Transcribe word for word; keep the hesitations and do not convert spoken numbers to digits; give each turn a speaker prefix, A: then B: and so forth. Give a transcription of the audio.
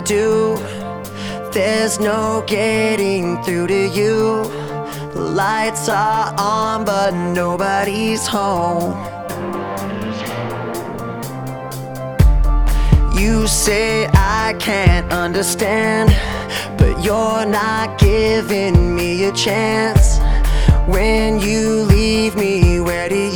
A: do. There's no getting through to you. The lights are on but nobody's home. You say I can't understand, but you're not giving me a chance. When you leave me, where do you